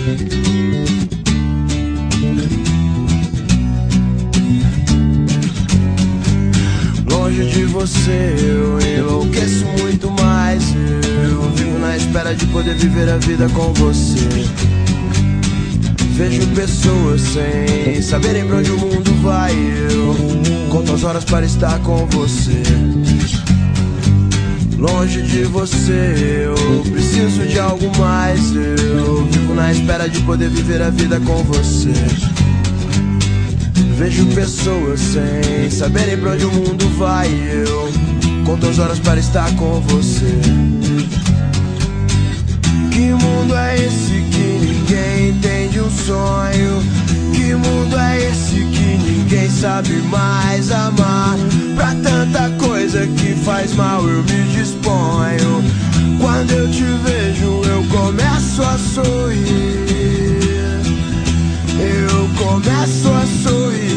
Longe de você eu enlouqueço muito mais. Eu vivo na espera de poder viver a vida com você. Vejo pessoas sem saberem pra onde o mundo vai. Eu conto as horas para estar com você. Longe de você eu preciso de algo mais. Eu vivo na espera de poder viver a vida com você. Vejo pessoas sem saberem pra onde o mundo vai. Eu conto as horas para estar com você. Que mundo é esse que ninguém entende um sonho? Que mundo é esse que ninguém sabe mais amar? Pra tanta coisa que faz mal eu me disponho. Quando eu te vejo eu começo a sorrir. Eu começo a sorrir.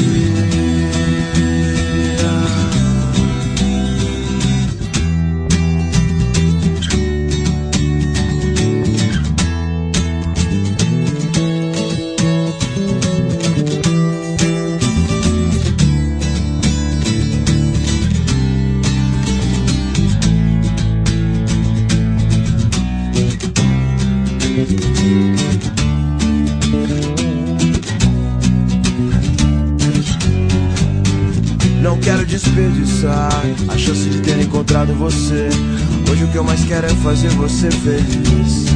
Não quero desperdiçar a chance de ter encontrado você. Hoje o que eu mais quero é fazer você feliz.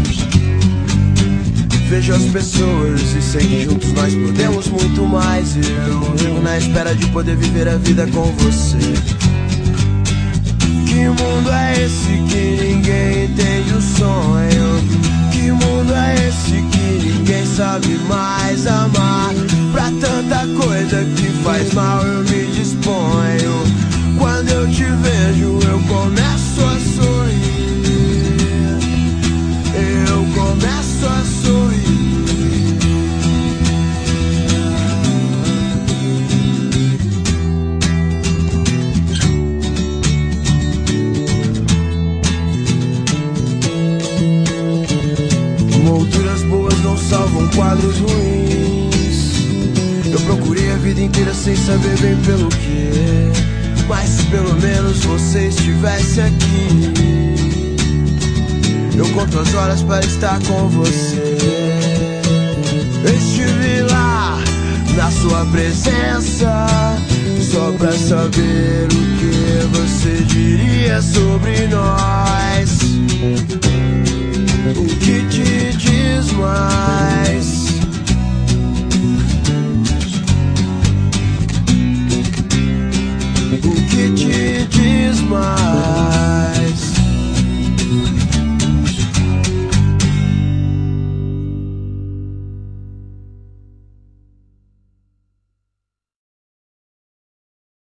Vejo as pessoas e sei que juntos nós podemos muito mais. Eu vivo na espera de poder viver a vida com você. Que mundo é esse que ninguém entende o sonho? Que mundo é esse que ninguém sabe mais amar? Pra tanta coisa que faz mal eu me disponho. Quando eu te vejo eu começo a sorrir. Eu começo a sorrir. Molduras boas não salvam quadros ruins. Eu procurei a vida inteira sem saber bem pelo que. Mas se pelo menos você estivesse aqui, eu conto as horas para estar com você. Eu estive lá na sua presença, só pra saber o que você diria sobre nós. O que te diz mais?